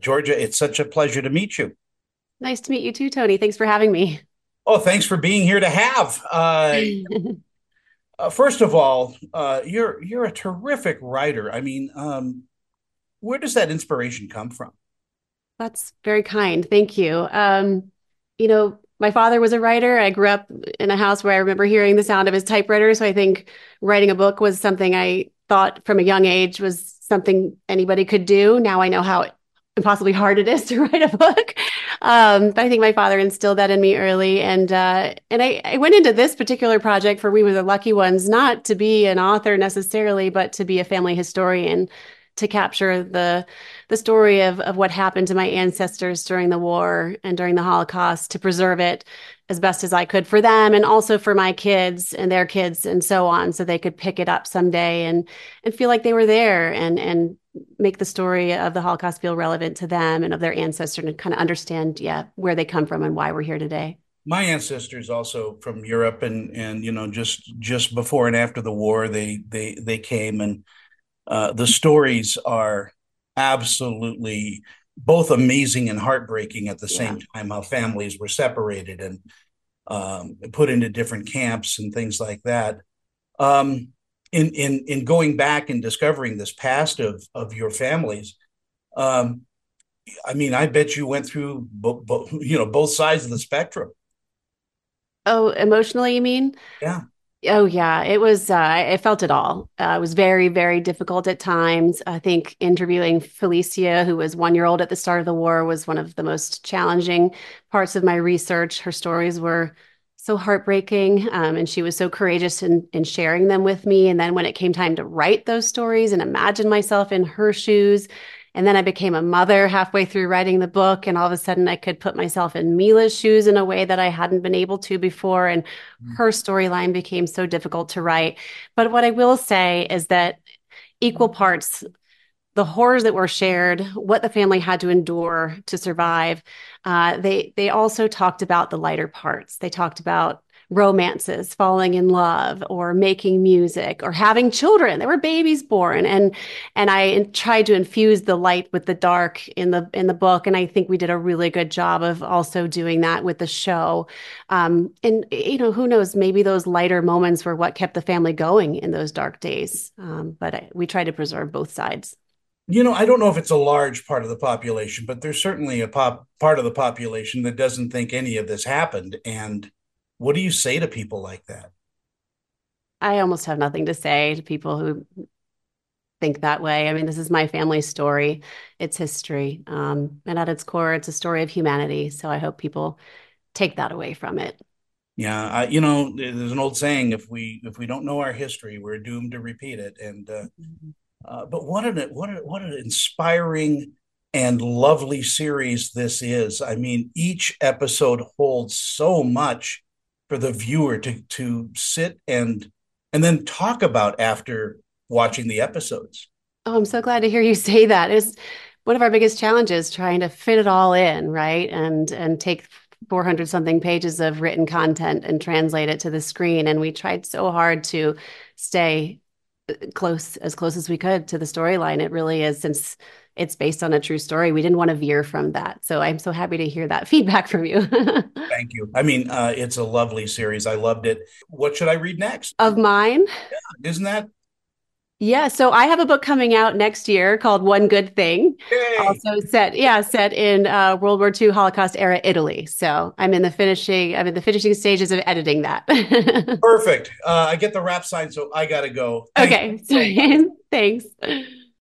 Georgia, it's such a pleasure to meet you. Nice to meet you too, Tony. Thanks for having me. Oh, thanks for being here to have. First of all, you're a terrific writer. Where does that inspiration come from? That's very kind. Thank you. My father was a writer. I grew up in a house where I remember hearing the sound of his typewriter. So I think writing a book was something I thought from a young age was something anybody could do. Now I know how impossibly hard it is to write a book. But I think my father instilled that in me early, and I went into this particular project for We Were the Lucky Ones, not to be an author necessarily, but to be a family historian, to capture the story of what happened to my ancestors during the war and during the Holocaust, to preserve it as best as I could for them and also for my kids and their kids and so on, so they could pick it up someday and feel like they were there and make the story of the Holocaust feel relevant to them and of their ancestors and kind of understand, yeah, where they come from and why we're here today. My ancestors also from Europe, and just before and after the war, they came, and the stories are absolutely both amazing and heartbreaking at the Yeah. same time. How families were separated and put into different camps and things like that. Um, in going back and discovering this past of your families, um, I bet you went through both sides of the spectrum. Oh, emotionally, you mean? Yeah. Oh yeah, it was. I felt it all. It was very, very difficult at times. I think interviewing Felicia, who was 1 year old at the start of the war, was one of the most challenging parts of my research. Her stories were so heartbreaking, and she was so courageous in sharing them with me. And then when it came time to write those stories and imagine myself in her shoes, and then I became a mother halfway through writing the book, and all of a sudden I could put myself in Mila's shoes in a way that I hadn't been able to before. And her storyline became so difficult to write. But what I will say is that equal parts, the horrors that were shared, what the family had to endure to survive, they also talked about the lighter parts. They talked about romances, falling in love, or making music, or having children. There were babies born, and I tried to infuse the light with the dark in the book. And I think we did a really good job of also doing that with the show. And who knows? Maybe those lighter moments were what kept the family going in those dark days. We tried to preserve both sides. I don't know if it's a large part of the population, but there's certainly a part of the population that doesn't think any of this happened. And what do you say to people like that? I almost have nothing to say to people who think that way. I mean, this is my family's story. It's history. And at its core, it's a story of humanity. So I hope people take that away from it. Yeah, there's an old saying: if we don't know our history, we're doomed to repeat it. And but what an inspiring and lovely series this is. I mean, each episode holds so much for the viewer to sit and then talk about after watching the episodes. Oh, I'm so glad to hear you say that. It's one of our biggest challenges trying to fit it all in, right? And take 400 something pages of written content and translate it to the screen. And we tried so hard to stay close as we could to the storyline. It really is, since it's based on a true story. We didn't want to veer from that. So I'm so happy to hear that feedback from you. Thank you. It's a lovely series. I loved it. What should I read next? Of mine. Isn't that Yeah, so I have a book coming out next year called One Good Thing, yay? also set in World War II Holocaust era Italy. So I'm in the finishing stages of editing that. Perfect. I get the rap sign, so I gotta go. Thank Okay, you so much. thanks.